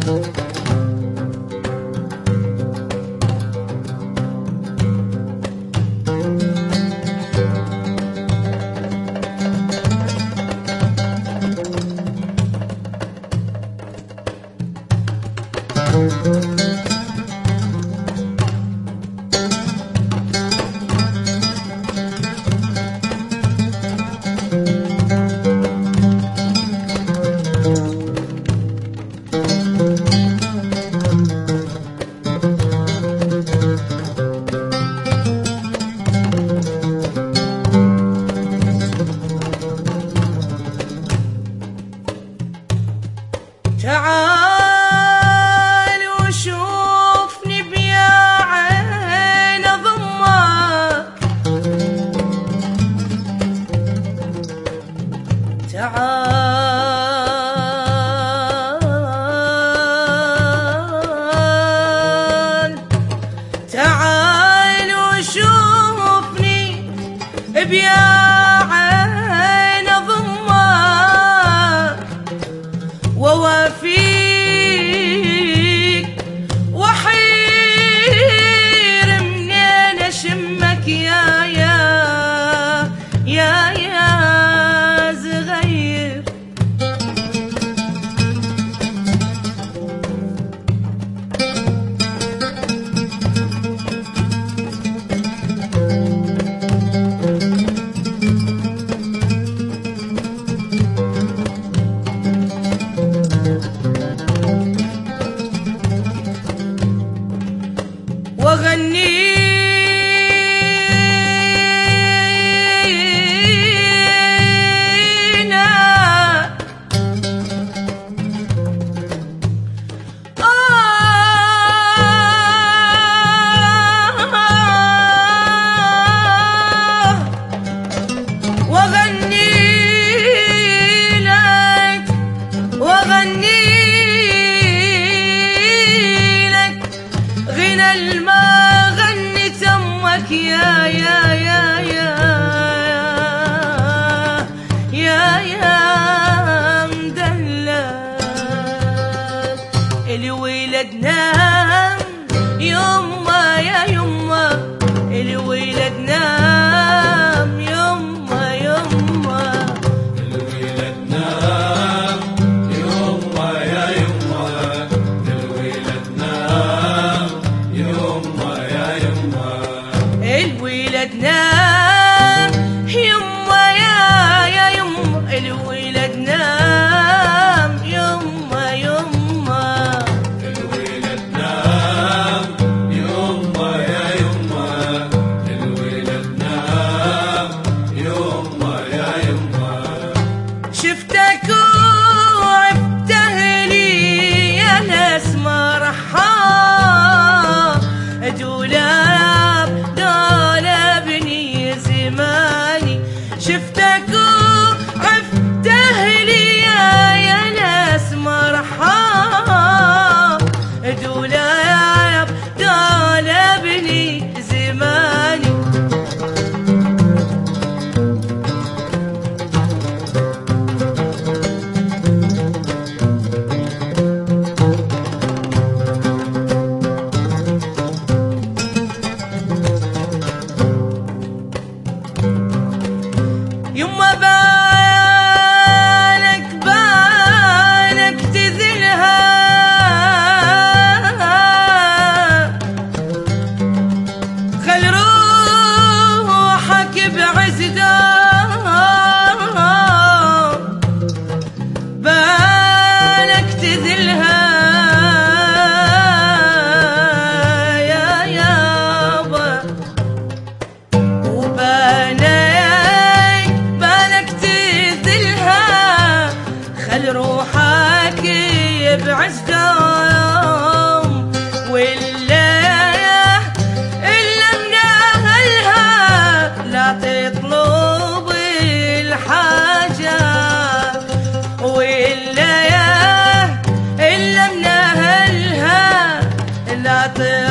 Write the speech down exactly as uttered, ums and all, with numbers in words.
تعال وشوفني بيا عين ضمك، تعال تعال وشوفني بيا عين ضمك، ووافيك وحير منين اشمك يا يا يا يا صغير. وغني يا يا يا يا يا يا مدلل الولد نام يما يا يما، الولد نام يما يما، الولد نام يما يا يما، الولد نام يما يا يما، الولد نام يما يا يا يما، الولد نام يما يما، الولد نام يما يا يما، الولد نام يما يا يما. شفتك وعفته لي يا ناس مرحبا، دولاب دولابني زماني، شفتك وعفته لي يا ناس مرحبا، دولاب دولابني زماني. يما بالك بالك تذلها، خل روحك بعزدها، بالك تذلها يا يابا، وبالك بالك تذلها، خل روحك بعزدهم، ولا إلا من أهلها لا تطلب الحاجة، ولا إلا من أهلها لا تطلب